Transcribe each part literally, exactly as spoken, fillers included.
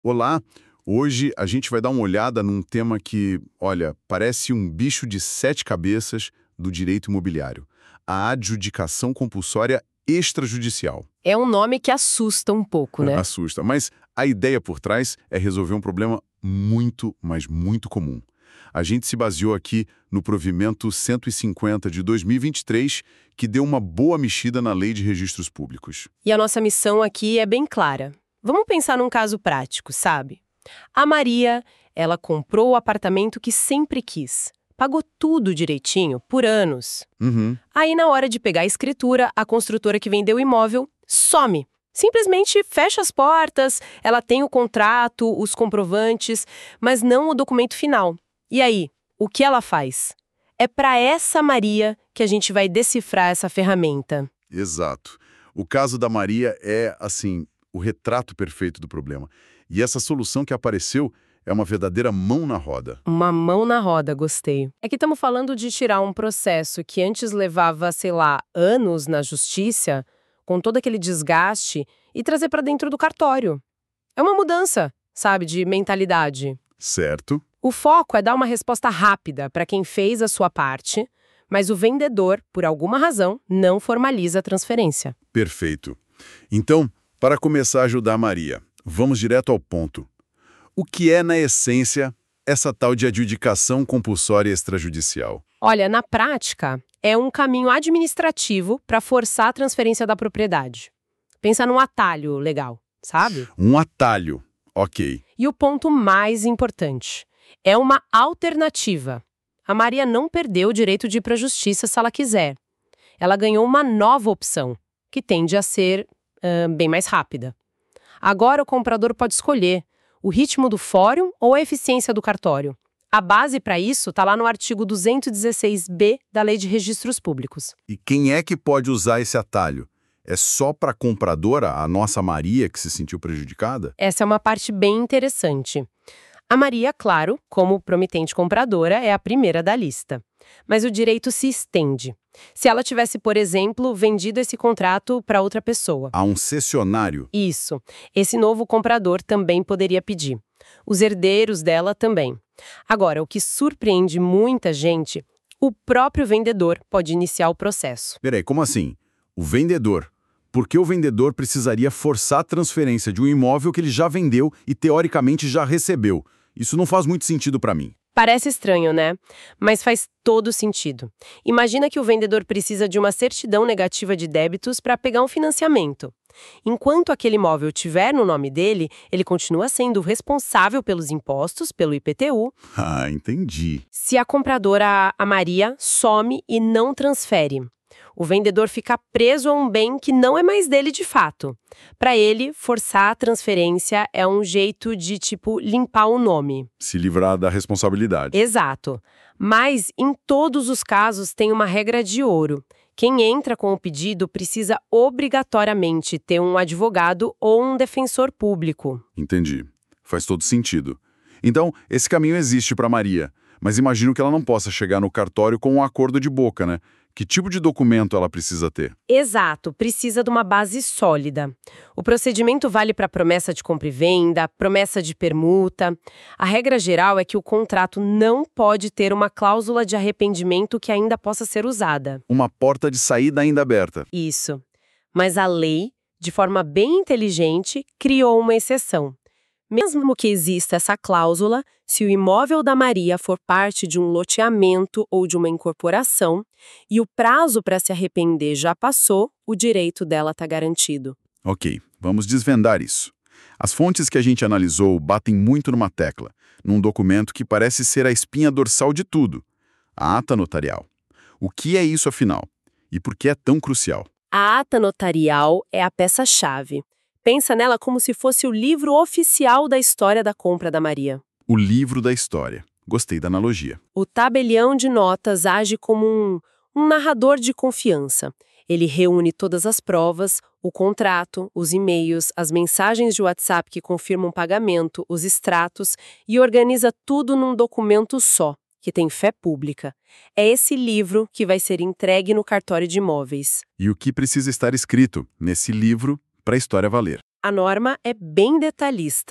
Olá, hoje a gente vai dar uma olhada num tema que, olha, parece um bicho de sete cabeças do direito imobiliário: a adjudicação compulsória extrajudicial. É um nome que assusta um pouco, né? Assusta, mas a ideia por trás é resolver um problema muito, mas muito comum. A gente se baseou aqui no provimento cento e cinquenta de dois mil e vinte e três, que deu uma boa mexida na Lei de Registros Públicos. E a nossa missão aqui é bem clara. Vamos pensar num caso prático, sabe? A Maria, ela comprou o apartamento que sempre quis. Pagou tudo direitinho, por anos. Uhum. Aí, na hora de pegar a escritura, a construtora que vendeu o imóvel some. Simplesmente fecha as portas, ela tem o contrato, os comprovantes, mas não o documento final. E aí, o que ela faz? É para essa Maria que a gente vai decifrar essa ferramenta. Exato. O caso da Maria é, assim, o retrato perfeito do problema. E essa solução que apareceu é uma verdadeira mão na roda. Uma mão na roda, gostei. É que estamos falando de tirar um processo que antes levava, sei lá, anos na justiça, com todo aquele desgaste, e trazer para dentro do cartório. É uma mudança, sabe, de mentalidade. Certo? O foco é dar uma resposta rápida para quem fez a sua parte, mas o vendedor, por alguma razão, não formaliza a transferência. Perfeito. Então, para começar a ajudar a Maria, vamos direto ao ponto. O que é, na essência, essa tal de adjudicação compulsória extrajudicial? Olha, na prática, é um caminho administrativo para forçar a transferência da propriedade. Pensa num atalho legal, sabe? Um atalho. Ok. E o ponto mais importante, é uma alternativa. A Maria não perdeu o direito de ir para a justiça se ela quiser. Ela ganhou uma nova opção, que tende a ser uh, bem mais rápida. Agora o comprador pode escolher o ritmo do fórum ou a eficiência do cartório. A base para isso está lá no artigo duzentos e dezesseis B da Lei de Registros Públicos. E quem é que pode usar esse atalho? É só para a compradora, a nossa Maria, que se sentiu prejudicada? Essa é uma parte bem interessante. A Maria, claro, como promitente compradora, é a primeira da lista. Mas o direito se estende. Se ela tivesse, por exemplo, vendido esse contrato para outra pessoa. Há um cessionário? Isso. Esse novo comprador também poderia pedir. Os herdeiros dela também. Agora, o que surpreende muita gente, o próprio vendedor pode iniciar o processo. Peraí, como assim? O vendedor? Por que o vendedor precisaria forçar a transferência de um imóvel que ele já vendeu e, teoricamente, já recebeu? Isso não faz muito sentido para mim. Parece estranho, né? Mas faz todo sentido. Imagina que o vendedor precisa de uma certidão negativa de débitos para pegar um financiamento. Enquanto aquele imóvel estiver no nome dele, ele continua sendo responsável pelos impostos, pelo I P T U. Ah, entendi. Se a compradora, a Maria, some e não transfere, o vendedor fica preso a um bem que não é mais dele de fato. Para ele, forçar a transferência é um jeito de, tipo, limpar o nome. Se livrar da responsabilidade. Exato. Mas, em todos os casos, tem uma regra de ouro. Quem entra com o pedido precisa obrigatoriamente ter um advogado ou um defensor público. Entendi. Faz todo sentido. Então, esse caminho existe para Maria, mas imagino que ela não possa chegar no cartório com um acordo de boca, né? Que tipo de documento ela precisa ter? Exato, precisa de uma base sólida. O procedimento vale para promessa de compra e venda, promessa de permuta. A regra geral é que o contrato não pode ter uma cláusula de arrependimento que ainda possa ser usada. Uma porta de saída ainda aberta. Isso. Mas a lei, de forma bem inteligente, criou uma exceção. Mesmo que exista essa cláusula, se o imóvel da Maria for parte de um loteamento ou de uma incorporação e o prazo para se arrepender já passou, o direito dela está garantido. Ok, vamos desvendar isso. As fontes que a gente analisou batem muito numa tecla, num documento que parece ser a espinha dorsal de tudo: a ata notarial. O que é isso, afinal? E por que é tão crucial? A ata notarial é a peça-chave. Pensa nela como se fosse o livro oficial da história da compra da Maria. O livro da história. Gostei da analogia. O tabelião de notas age como um, um narrador de confiança. Ele reúne todas as provas, o contrato, os e-mails, as mensagens de WhatsApp que confirmam pagamento, os extratos e organiza tudo num documento só, que tem fé pública. É esse livro que vai ser entregue no cartório de imóveis. E o que precisa estar escrito nesse livro para a história valer? A norma é bem detalhista.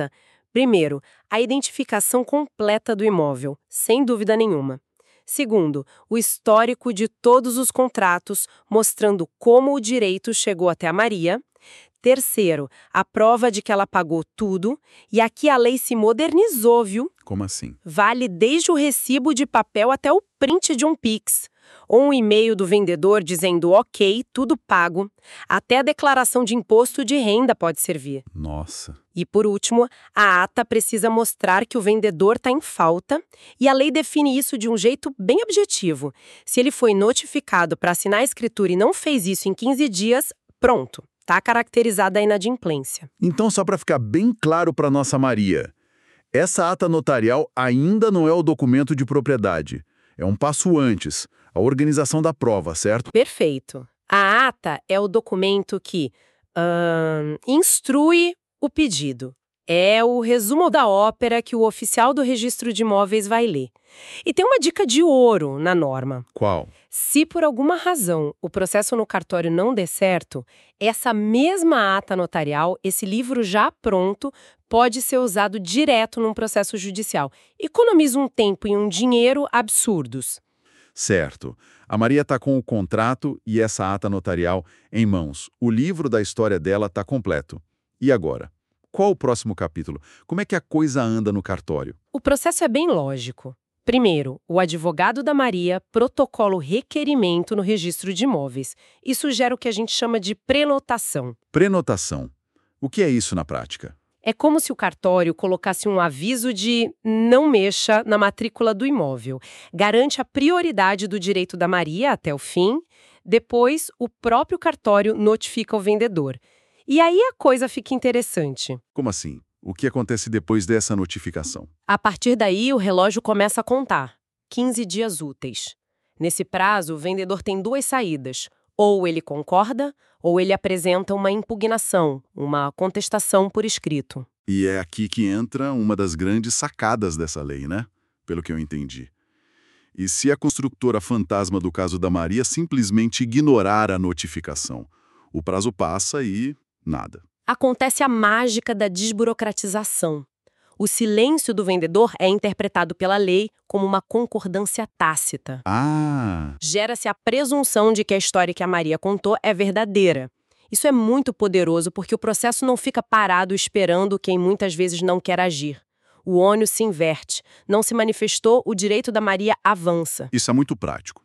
Primeiro, a identificação completa do imóvel, sem dúvida nenhuma. Segundo, o histórico de todos os contratos, mostrando como o direito chegou até a Maria. Terceiro, a prova de que ela pagou tudo. E aqui a lei se modernizou, viu? Como assim? Vale desde o recibo de papel até o print de um Pix. Ou um e-mail do vendedor dizendo ok, tudo pago. Até a declaração de imposto de renda pode servir. Nossa. E por último, a ata precisa mostrar que o vendedor está em falta e a lei define isso de um jeito bem objetivo. Se ele foi notificado para assinar a escritura e não fez isso em quinze dias, pronto, está caracterizada a inadimplência. Então, só para ficar bem claro para nossa Maria, essa ata notarial ainda não é o documento de propriedade. É um passo antes, a organização da prova, certo? Perfeito. A ata é o documento que hum, instrui o pedido. É o resumo da ópera que o oficial do registro de imóveis vai ler. E tem uma dica de ouro na norma. Qual? Se por alguma razão o processo no cartório não der certo, essa mesma ata notarial, esse livro já pronto, pode ser usado direto num processo judicial. Economiza um tempo e um dinheiro absurdos. Certo. A Maria está com o contrato e essa ata notarial em mãos. O livro da história dela está completo. E agora? Qual o próximo capítulo? Como é que a coisa anda no cartório? O processo é bem lógico. Primeiro, o advogado da Maria protocola o requerimento no registro de imóveis. Isso gera o que a gente chama de prenotação. Prenotação. O que é isso na prática? É como se o cartório colocasse um aviso de não mexa na matrícula do imóvel. Garante a prioridade do direito da Maria até o fim. Depois, o próprio cartório notifica o vendedor. E aí a coisa fica interessante. Como assim? O que acontece depois dessa notificação? A partir daí, o relógio começa a contar. quinze dias úteis. Nesse prazo, o vendedor tem duas saídas. Ou ele concorda, ou ele apresenta uma impugnação, uma contestação por escrito. E é aqui que entra uma das grandes sacadas dessa lei, né? Pelo que eu entendi. E se a construtora fantasma do caso da Maria simplesmente ignorar a notificação? O prazo passa e nada. Acontece a mágica da desburocratização. O silêncio do vendedor é interpretado pela lei como uma concordância tácita. Ah! Gera-se a presunção de que a história que a Maria contou é verdadeira. Isso é muito poderoso porque o processo não fica parado esperando quem muitas vezes não quer agir. O ônus se inverte. Não se manifestou, o direito da Maria avança. Isso é muito prático.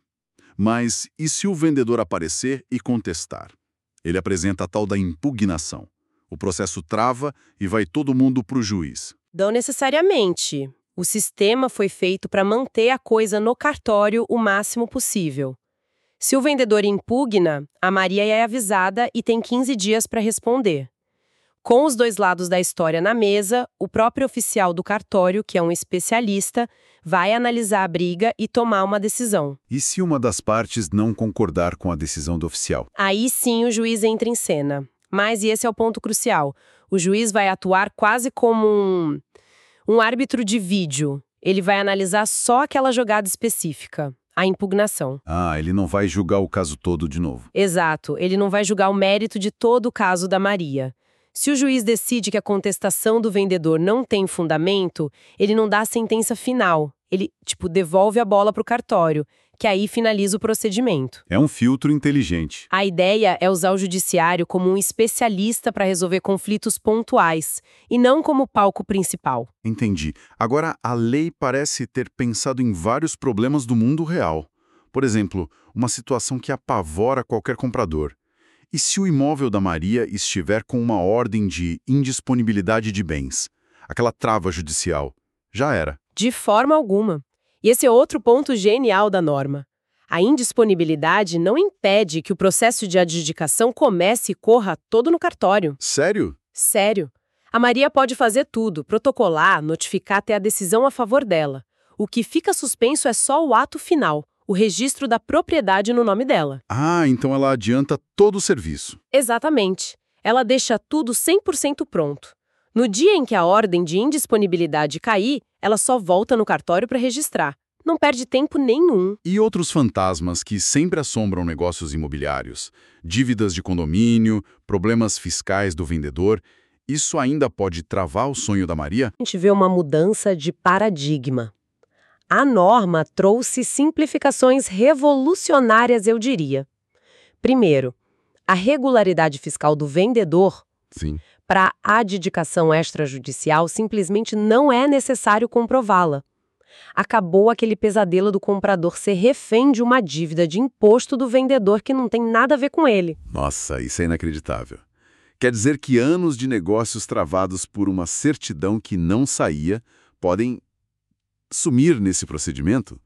Mas e se o vendedor aparecer e contestar? Ele apresenta a tal da impugnação. O processo trava e vai todo mundo para o juiz. Não necessariamente. O sistema foi feito para manter a coisa no cartório o máximo possível. Se o vendedor impugna, a Maria é avisada e tem quinze dias para responder. Com os dois lados da história na mesa, o próprio oficial do cartório, que é um especialista, vai analisar a briga e tomar uma decisão. E se uma das partes não concordar com a decisão do oficial? Aí sim o juiz entra em cena. Mas, e esse é o ponto crucial, o juiz vai atuar quase como um, um árbitro de vídeo. Ele vai analisar só aquela jogada específica, a impugnação. Ah, ele não vai julgar o caso todo de novo. Exato, ele não vai julgar o mérito de todo o caso da Maria. Se o juiz decide que a contestação do vendedor não tem fundamento, ele não dá a sentença final. Ele, tipo, devolve a bola para o cartório, que aí finaliza o procedimento. É um filtro inteligente. A ideia é usar o judiciário como um especialista para resolver conflitos pontuais, e não como palco principal. Entendi. Agora, a lei parece ter pensado em vários problemas do mundo real. Por exemplo, uma situação que apavora qualquer comprador. E se o imóvel da Maria estiver com uma ordem de indisponibilidade de bens? Aquela trava judicial. Já era. De forma alguma. E esse é outro ponto genial da norma. A indisponibilidade não impede que o processo de adjudicação comece e corra todo no cartório. Sério? Sério. A Maria pode fazer tudo, protocolar, notificar até a decisão a favor dela. O que fica suspenso é só o ato final, o registro da propriedade no nome dela. Ah, então ela adianta todo o serviço. Exatamente. Ela deixa tudo cem por cento pronto. No dia em que a ordem de indisponibilidade cair, ela só volta no cartório para registrar. Não perde tempo nenhum. E outros fantasmas que sempre assombram negócios imobiliários? Dívidas de condomínio, problemas fiscais do vendedor. Isso ainda pode travar o sonho da Maria? A gente vê uma mudança de paradigma. A norma trouxe simplificações revolucionárias, eu diria. Primeiro, a regularidade fiscal do vendedor. Sim. Para a adjudicação extrajudicial, simplesmente não é necessário comprová-la. Acabou aquele pesadelo do comprador ser refém de uma dívida de imposto do vendedor que não tem nada a ver com ele. Nossa, isso é inacreditável. Quer dizer que anos de negócios travados por uma certidão que não saía podem sumir nesse procedimento?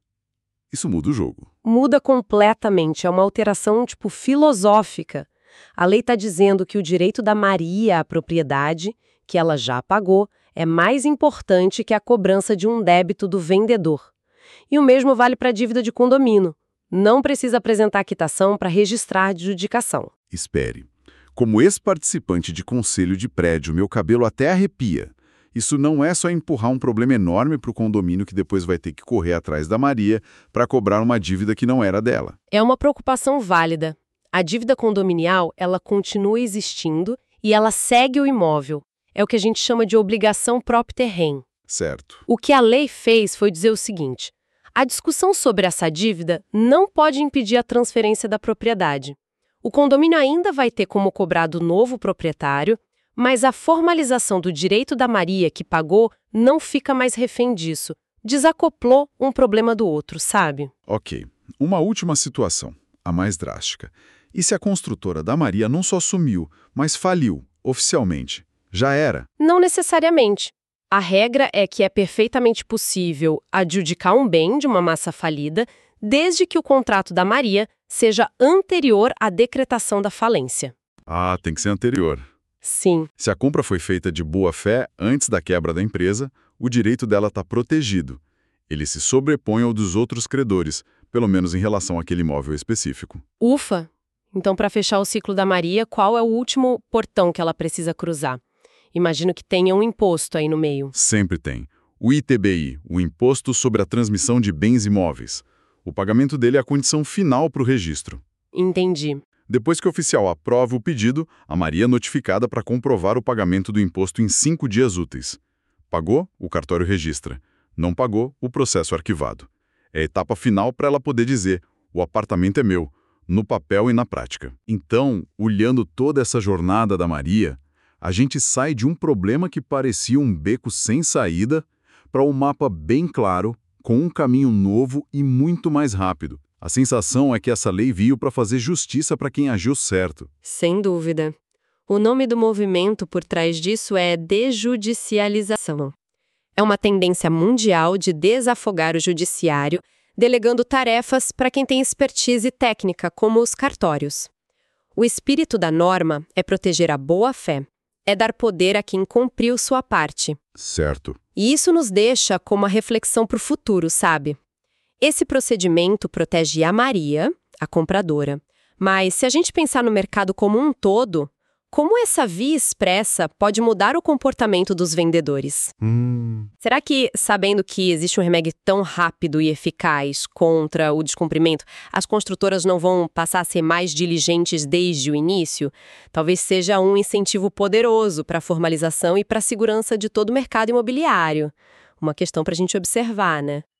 Isso muda o jogo. Muda completamente, é uma alteração tipo filosófica. A lei está dizendo que o direito da Maria à propriedade, que ela já pagou, é mais importante que a cobrança de um débito do vendedor. E o mesmo vale para a dívida de condomínio. Não precisa apresentar a quitação para registrar a adjudicação. Espere. Como ex-participante de conselho de prédio, meu cabelo até arrepia. Isso não é só empurrar um problema enorme para o condomínio que depois vai ter que correr atrás da Maria para cobrar uma dívida que não era dela. É uma preocupação válida. A dívida condominial, ela continua existindo e ela segue o imóvel. É o que a gente chama de obrigação propter rem. Certo. O que a lei fez foi dizer o seguinte: a discussão sobre essa dívida não pode impedir a transferência da propriedade. O condomínio ainda vai ter como cobrar do novo proprietário, mas a formalização do direito da Maria que pagou não fica mais refém disso. Desacoplou um problema do outro, sabe? Ok. Uma última situação, a mais drástica. E se a construtora da Maria não só sumiu, mas faliu, oficialmente? Já era? Não necessariamente. A regra é que é perfeitamente possível adjudicar um bem de uma massa falida, desde que o contrato da Maria seja anterior à decretação da falência. Ah, tem que ser anterior. Sim. Se a compra foi feita de boa fé antes da quebra da empresa, o direito dela está protegido. Ele se sobrepõe ao dos outros credores, pelo menos em relação àquele imóvel específico. Ufa! Então, para fechar o ciclo da Maria, qual é o último portão que ela precisa cruzar? Imagino que tenha um imposto aí no meio. Sempre tem. O I T B I, o Imposto sobre a Transmissão de Bens Imóveis. O pagamento dele é a condição final para o registro. Entendi. Depois que o oficial aprova o pedido, a Maria é notificada para comprovar o pagamento do imposto em cinco dias úteis. Pagou? O cartório registra. Não pagou? O processo é arquivado. É a etapa final para ela poder dizer: o apartamento é meu, no papel e na prática. Então, olhando toda essa jornada da Maria, a gente sai de um problema que parecia um beco sem saída para um mapa bem claro, com um caminho novo e muito mais rápido. A sensação é que essa lei veio para fazer justiça para quem agiu certo. Sem dúvida. O nome do movimento por trás disso é desjudicialização. É uma tendência mundial de desafogar o judiciário, delegando tarefas para quem tem expertise técnica, como os cartórios. O espírito da norma é proteger a boa-fé, é dar poder a quem cumpriu sua parte. Certo. E isso nos deixa com uma reflexão para o futuro, sabe? Esse procedimento protege a Maria, a compradora. Mas se a gente pensar no mercado como um todo, como essa via expressa pode mudar o comportamento dos vendedores? Hum. Será que, sabendo que existe um remédio tão rápido e eficaz contra o descumprimento, as construtoras não vão passar a ser mais diligentes desde o início? Talvez seja um incentivo poderoso para a formalização e para a segurança de todo o mercado imobiliário. Uma questão para a gente observar, né?